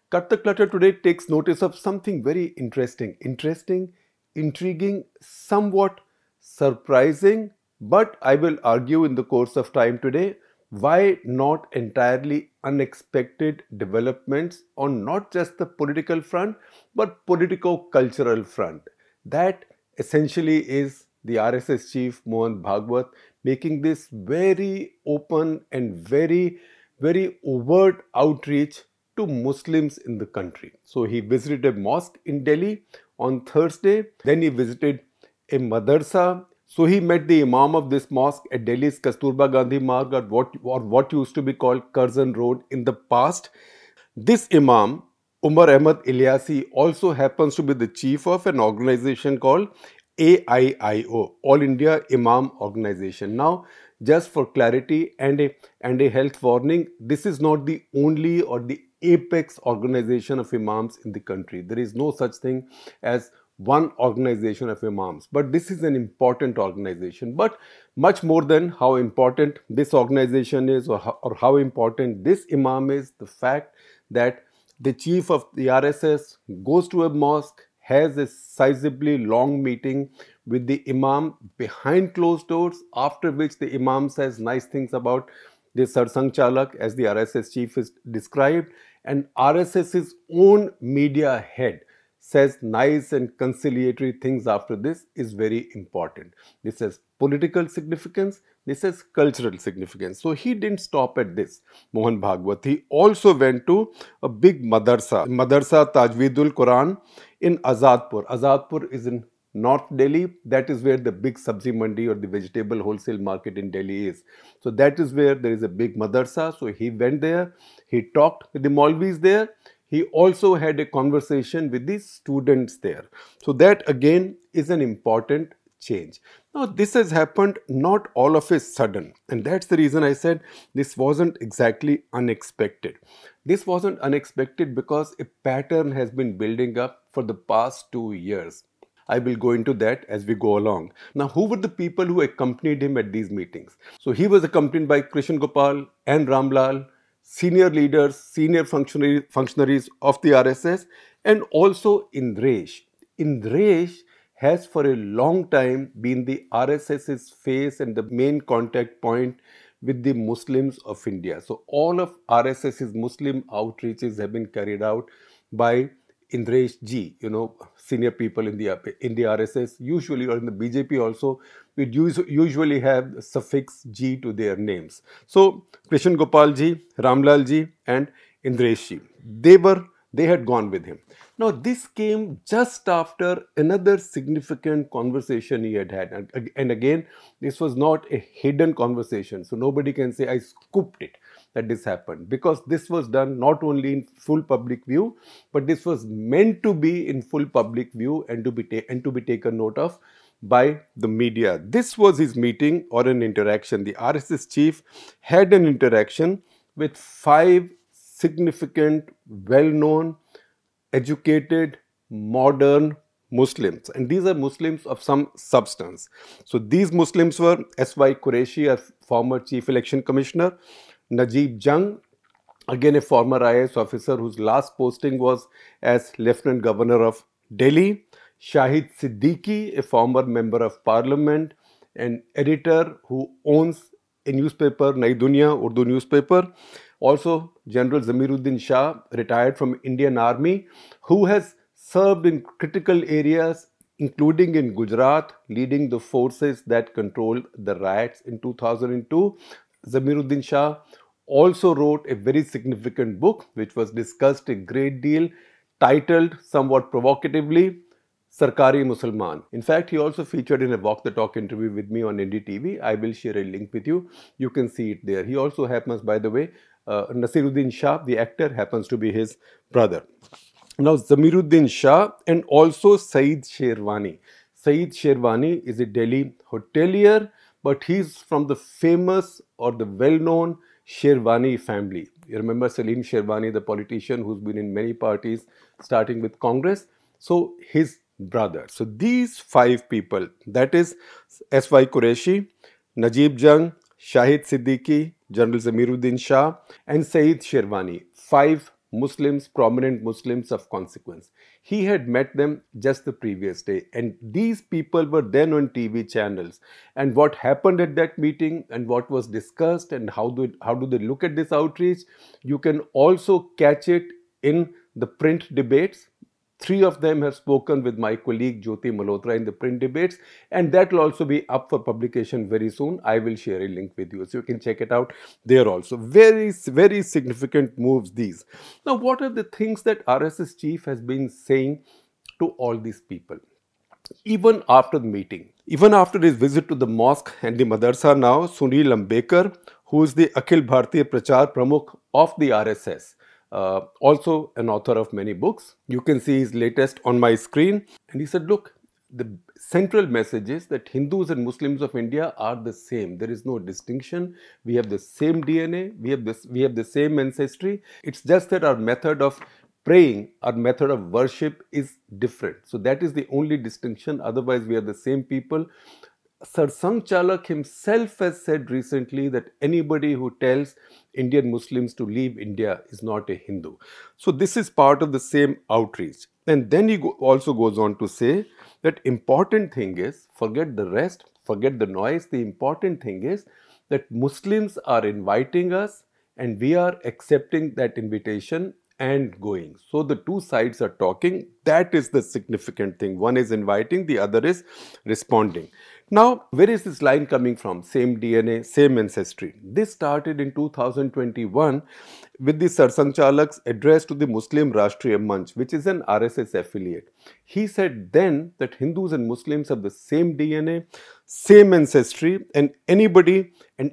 Cut the Clutter today takes notice of something very interesting, intriguing, somewhat surprising, but I will argue in the course of time today why not entirely unexpected developments on not just the political front but politico-cultural front. That essentially is the RSS chief Mohan Bhagwat making this very open and very overt outreach to Muslims in the country. So he visited a mosque in Delhi on Thursday, then he visited a madrasa. So he met the imam of this mosque at Delhi's Kasturba Gandhi Marg, or what used to be called Curzon Road in the past. This imam, Umar Ahmad Ilyasi, also happens to be the chief of an organization called AIIO, All India Imam Organization. Now, just for clarity and a health warning, this is not the only or the apex organization of imams in the country. There is no such thing as one organization of imams, but this is an important organization. But much more than how important this organization is, or how important this imam is, the fact that the chief of the RSS goes to a mosque, has a sizably long meeting with the imam behind closed doors, after which the imam says nice things about the Sarsang Chalak, as the RSS chief is described, and RSS's own media head says nice and conciliatory things after this is very important. This has political significance, this has cultural significance. So he didn't stop at this, Mohan Bhagwat. He also went to a big Madarsa Tajweedul Quran in Azadpur. Azadpur is in North Delhi. That is where the big sabzi mandi or the vegetable wholesale market in Delhi is. So that is where there is a big madarsa. So he went there, he talked with the Maulvis there. He also had a conversation with the students there. So that again is an important change. Now, this has happened not all of a sudden, and that's the reason I said this wasn't exactly unexpected. This wasn't unexpected because a pattern has been building up for the past 2 years. I will go into that as we go along. Now, who were the people who accompanied him at these meetings? So, he was accompanied by Krishan Gopal and Ramlal, senior leaders, senior functionaries of the RSS, and also Indresh. Indresh has for a long time been the RSS's face and the main contact point with the Muslims of India. So all of RSS's Muslim outreaches have been carried out by Indresh Ji, senior people in the RSS usually, or in the BJP also, we usually have the suffix G to their names. So Krishan Gopal Ji, Ramlal Ji, and Indresh Ji, they had gone with him. Now this came just after another significant conversation he had had, and again this was not a hidden conversation, so nobody can say I scooped it that this happened, because this was done not only in full public view, but this was meant to be in full public view and to be taken note of by the media. This was his meeting or an interaction. The RSS chief had an interaction with 5 significant, well-known, educated, modern Muslims, and these are Muslims of some substance. So these Muslims were S.Y. Qureshi, a former chief election commissioner; Najib Jung, again a former IAS officer whose last posting was as Lieutenant Governor of Delhi; Shahid Siddiqui, a former member of parliament, an editor who owns a newspaper, Nai Dunya, Urdu newspaper; also General Zamiruddin Shah, retired from Indian Army, who has served in critical areas including in Gujarat, leading the forces that controlled the riots in 2002. Zamiruddin Shah also wrote a very significant book which was discussed a great deal, titled somewhat provocatively Sarkari Musalman. In fact, he also featured in a Walk the Talk interview with me on NDTV. I will share a link with you. You can see it there. He also happens, by the way, Nasiruddin Shah, the actor, happens to be his brother. Now, Zamiruddin Shah and also Saeed Sherwani. Saeed Sherwani is a Delhi hotelier, but he's from the famous or the well-known Sherwani family. You remember Salim Sherwani, the politician who's been in many parties, starting with Congress. So his brother. So these 5 people, that is S.Y. Qureshi, Najib Jung, Shahid Siddiqui, General Zamiruddin Shah, and Saeed Sherwani, 5 Muslims, prominent Muslims of consequence. He had met them just the previous day, and these people were then on TV channels. And what happened at that meeting, and what was discussed, and how do they look at this outreach, you can also catch it in the print debates. Three of them have spoken with my colleague Jyoti Malhotra in the print debates, and that will also be up for publication very soon. I will share a link with you so you can check it out there also. Very, very significant moves these. Now, what are the things that RSS chief has been saying to all these people? Even after the meeting, even after his visit to the mosque and the madarsa now, Sunil Ambekar, who is the Akhil Bharatiya Prachar Pramukh of the RSS, also an author of many books. You can see his latest on my screen. And he said, look, the central message is that Hindus and Muslims of India are the same. There is no distinction. We have the same DNA. We have the same ancestry. It's just that our method of praying, our method of worship is different. So that is the only distinction. Otherwise, we are the same people. Sarsang Chalak himself has said recently that anybody who tells Indian Muslims to leave India is not a Hindu. So this is part of the same outreach. And then he also goes on to say that important thing is, forget the rest, forget the noise. The important thing is that Muslims are inviting us and we are accepting that invitation and going. So the two sides are talking. That is the significant thing. One is inviting, the other is responding. Now, where is this line coming from? Same DNA, same ancestry. This started in 2021 with the Sarsang Chalak's address to the Muslim Rashtriya Manch, which is an RSS affiliate. He said then that Hindus and Muslims have the same DNA, same ancestry, and anybody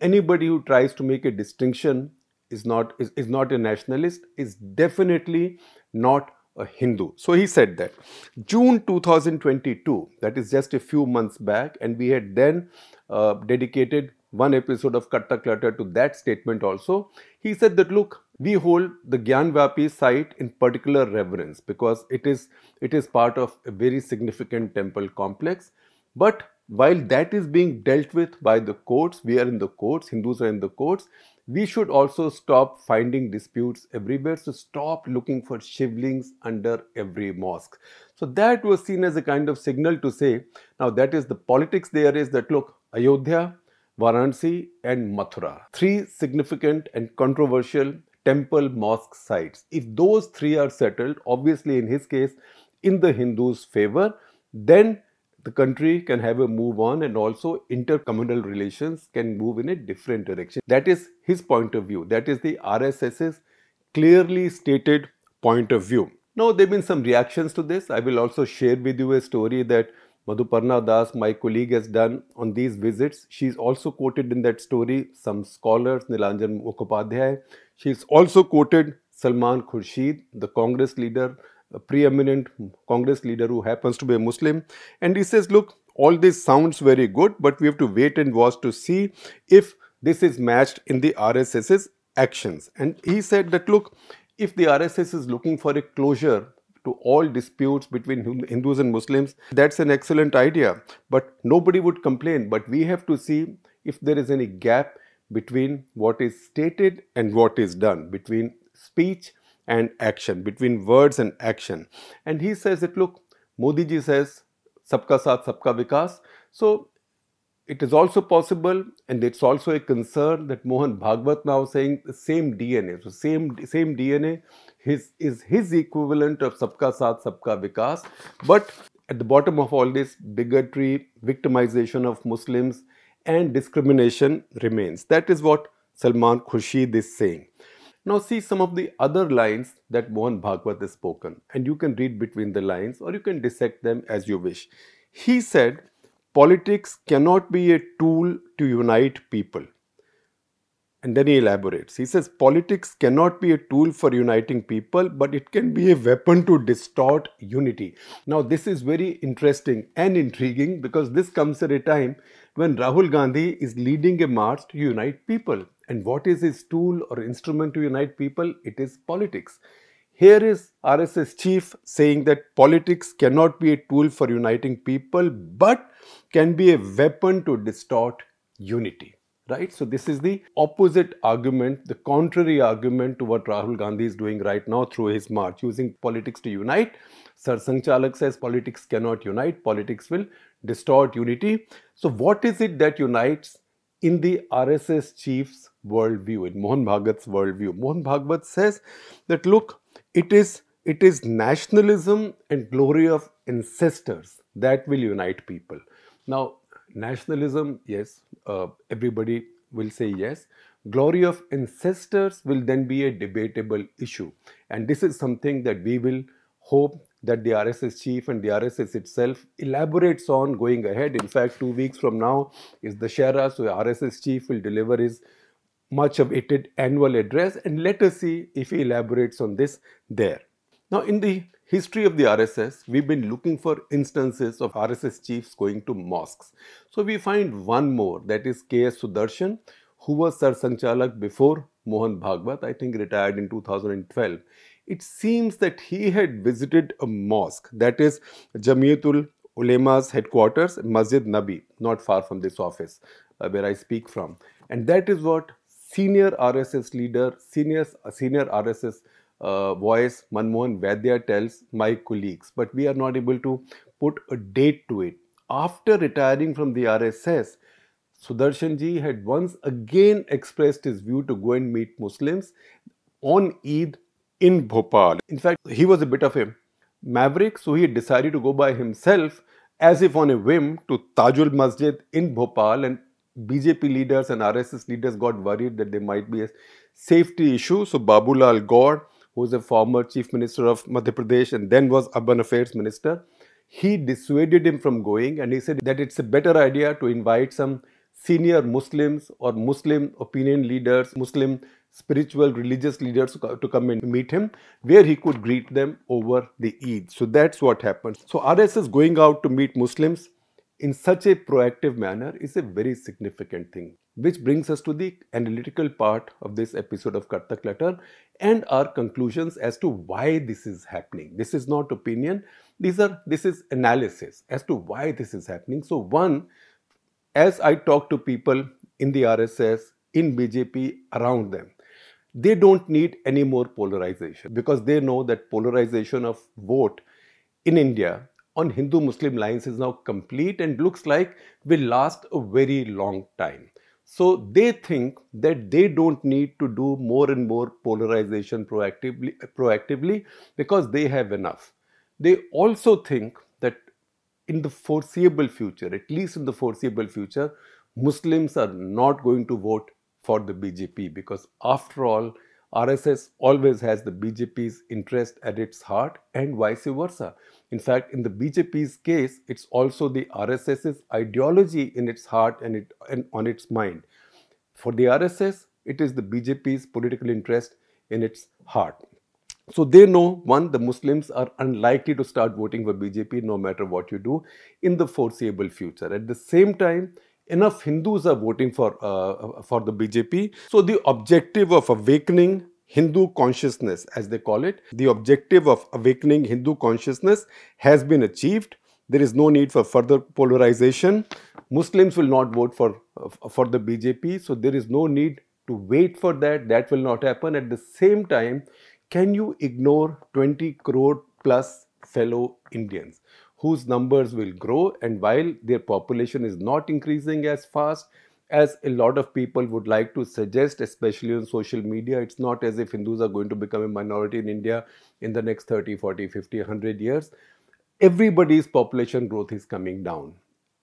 who tries to make a distinction is not a nationalist, is definitely not a Hindu. So he said that. June 2022, that is just a few months back, and we had then dedicated one episode of Katta Clutter to that statement also. He said that, look, we hold the Gyanvapi site in particular reverence because it is part of a very significant temple complex. But while that is being dealt with by the courts, we are in the courts, Hindus are in the courts, we should also stop finding disputes everywhere. So stop looking for shivlings under every mosque. So that was seen as a kind of signal to say, now that is the politics there is that, look, Ayodhya, Varanasi and Mathura, three significant and controversial temple mosque sites. If those three are settled, obviously in his case, in the Hindus' favor, then the country can have a move on and also intercommunal relations can move in a different direction. That is his point of view. That is the RSS's clearly stated point of view. Now, there have been some reactions to this. I will also share with you a story that Madhuparna Das, my colleague, has done on these visits. She's also quoted in that story some scholars, Nilanjan Mukhopadhyay. She's also quoted Salman Khurshid, the Congress leader, a preeminent Congress leader who happens to be a Muslim. And he says, look, all this sounds very good, but we have to wait and watch to see if this is matched in the RSS's actions. And he said that, look, if the RSS is looking for a closure to all disputes between Hindus and Muslims, that's an excellent idea. But nobody would complain. But we have to see if there is any gap between what is stated and what is done, between speech and action, between words and action. And he says that, look, Modi ji says, Sabka Saath, Sabka Vikas. So it is also possible, and it's also a concern that Mohan Bhagwat now saying the same DNA. So same DNA is his equivalent of Sabka Saath, Sabka Vikas. But at the bottom of all this, bigotry, victimization of Muslims and discrimination remains. That is what Salman Khurshid is saying. Now see some of the other lines that Mohan Bhagwat has spoken, and you can read between the lines or you can dissect them as you wish. He said, politics cannot be a tool to unite people. And then he elaborates. He says, politics cannot be a tool for uniting people, but it can be a weapon to distort unity. Now, this is very interesting and intriguing because this comes at a time when Rahul Gandhi is leading a march to unite people. And what is his tool or instrument to unite people? It is politics. Here is RSS chief saying that politics cannot be a tool for uniting people, but can be a weapon to distort unity. right? So this is the opposite argument, the contrary argument to what Rahul Gandhi is doing right now through his march, using politics to unite. Sir Sangchalak says politics cannot unite, politics will distort unity. So what is it that unites in the RSS chief's worldview, in Mohan Bhagavat's worldview? Mohan Bhagavat says that, look, it is nationalism and glory of ancestors that will unite people. Now, nationalism, yes, everybody will say yes. Glory of ancestors will then be a debatable issue. And this is something that we will hope that the RSS chief and the RSS itself elaborates on going ahead. In fact, 2 weeks from now is the Shara, so RSS chief will deliver his much awaited annual address, and let us see if he elaborates on this there. Now, in the history of the RSS, we've been looking for instances of RSS chiefs going to mosques. So we find one more, that is K.S. Sudarshan, who was Sar Sanchalak before Mohan Bhagavat, I think retired in 2012. It seems that he had visited a mosque, that is Jamiatul Ulema's headquarters, Masjid Nabi, not far from this office where I speak from. And that is what senior RSS leader, senior RSS voice Manmohan Vaidya tells my colleagues, but we are not able to put a date to it. After retiring from the RSS, Sudarshan ji had once again expressed his view to go and meet Muslims on Eid in Bhopal. In fact, he was a bit of a maverick, so he decided to go by himself as if on a whim to Tajul Masjid in Bhopal, and BJP leaders and RSS leaders got worried that there might be a safety issue. So Babulal Gaur, who was a former chief minister of Madhya Pradesh and then was urban affairs minister, he dissuaded him from going, and he said that it's a better idea to invite some senior Muslims or Muslim opinion leaders, Muslim spiritual religious leaders to come and meet him, where he could greet them over the Eid. So that's what happened. So RSS going out to meet Muslims in such a proactive manner is a very significant thing. Which brings us to the analytical part of this episode of Karta Clutter and our conclusions as to why this is happening. This is not opinion, this is analysis as to why this is happening. So one, as I talk to people in the RSS, in BJP, around them, they don't need any more polarization, because they know that polarization of vote in India on Hindu-Muslim lines is now complete and looks like will last a very long time. So they think that they don't need to do more and more polarization proactively because they have enough. They also think that in the foreseeable future, at least in the foreseeable future, Muslims are not going to vote for the BJP, because after all, RSS always has the BJP's interest at its heart and vice versa. In fact, in the BJP's case, it's also the RSS's ideology in its heart and on its mind. For the RSS, it is the BJP's political interest in its heart. So they know, one, the Muslims are unlikely to start voting for BJP no matter what you do in the foreseeable future. At the same time, enough Hindus are voting for the BJP. So the objective of awakening Hindu consciousness, as they call it, the objective of awakening Hindu consciousness has been achieved. There is no need for further polarization. Muslims will not vote for the BJP, so there is no need to wait for that. That will not happen. At the same time, can you ignore 20 crore plus fellow Indians whose numbers will grow, and while their population is not increasing as fast as a lot of people would like to suggest, especially on social media, it's not as if Hindus are going to become a minority in India in the next 30, 40, 50, 100 years. Everybody's population growth is coming down.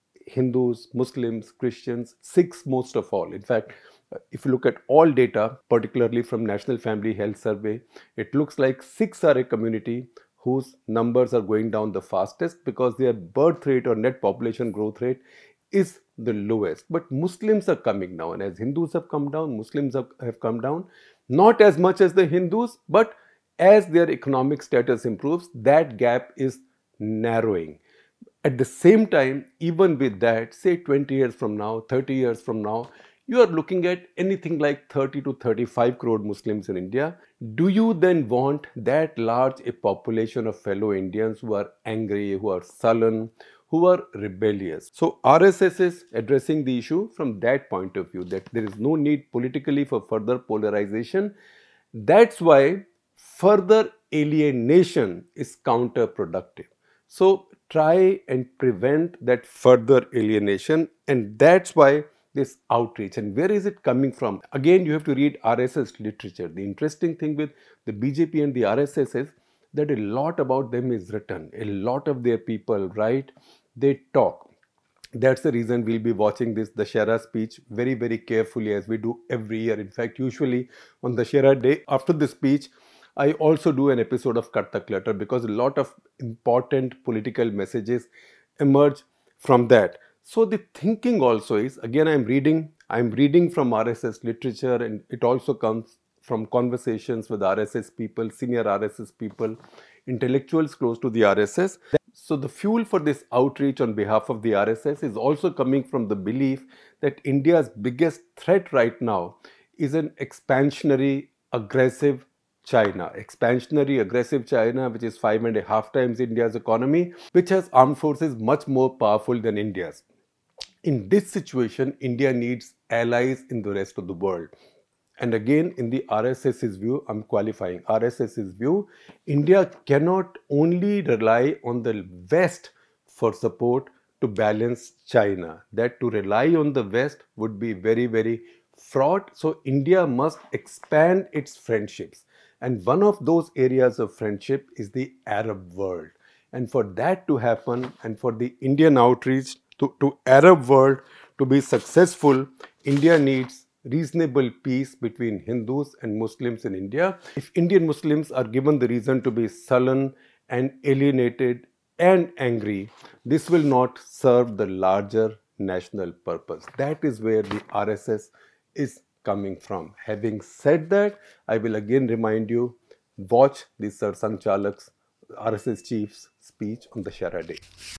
Hindus, Muslims, Christians, Sikhs most of all. In fact, if you look at all data, particularly from National Family Health Survey, it looks like Sikhs are a community whose numbers are going down the fastest because their birth rate or net population growth rate is the lowest. But Muslims are coming down. As Hindus have come down, Muslims have come down. Not as much as the Hindus, but as their economic status improves, that gap is narrowing. At the same time, even with that, say 20 years from now, 30 years from now, you are looking at anything like 30 to 35 crore Muslims in India. Do you then want that large a population of fellow Indians who are angry, who are sullen, who are rebellious. So RSS is addressing the issue from that point of view, that there is no need politically for further polarization. That's why further alienation is counterproductive. So try and prevent that further alienation, and that's why this outreach. And where is it coming from? Again, you have to read RSS literature. The interesting thing with the BJP and the RSS is that a lot about them is written. A lot of their people write, they talk. That's the reason we'll be watching this Dussehra speech very, very carefully, as we do every year. In fact, usually on Dussehra day, after the speech, I also do an episode of Cut the Clutter, because a lot of important political messages emerge from that. So the thinking also is, again, I'm reading from RSS literature, and it also comes from conversations with RSS people, senior RSS people, intellectuals close to the RSS. So the fuel for this outreach on behalf of the RSS is also coming from the belief that India's biggest threat right now is an expansionary, aggressive China. Expansionary, aggressive China, which is 5.5 times India's economy, which has armed forces much more powerful than India's. In this situation, India needs allies in the rest of the world. And again, in the RSS's view, I'm qualifying RSS's view, India cannot only rely on the West for support to balance China. That to rely on the West would be very, very fraught. So India must expand its friendships. And one of those areas of friendship is the Arab world. And for that to happen, and for the Indian outreach to Arab world to be successful, India needs reasonable peace between Hindus and Muslims in India. If Indian Muslims are given the reason to be sullen and alienated and angry, this will not serve the larger national purpose. That is where the RSS is coming from. Having said that, I will again remind you, watch the Sarsang Chalak's RSS chief's speech on Dussehra day.